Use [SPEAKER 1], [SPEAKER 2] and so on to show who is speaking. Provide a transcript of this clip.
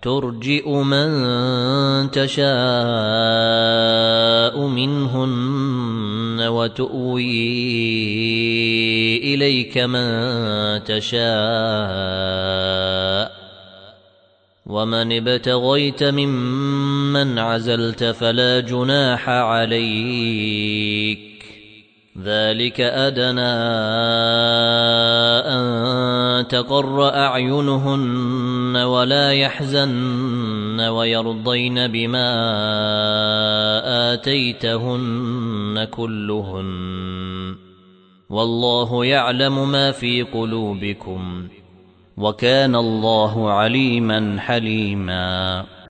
[SPEAKER 1] ترجئ من تشاء منهن وتؤوي إليك من تشاء ومن ابتغيت ممن عزلت فلا جناح عليك ذلك أدنى أن تقر أعينهن ولا يحزن ويرضين بما آتيتهن كلهن والله يعلم ما في قلوبكم وكان الله عليما حليما.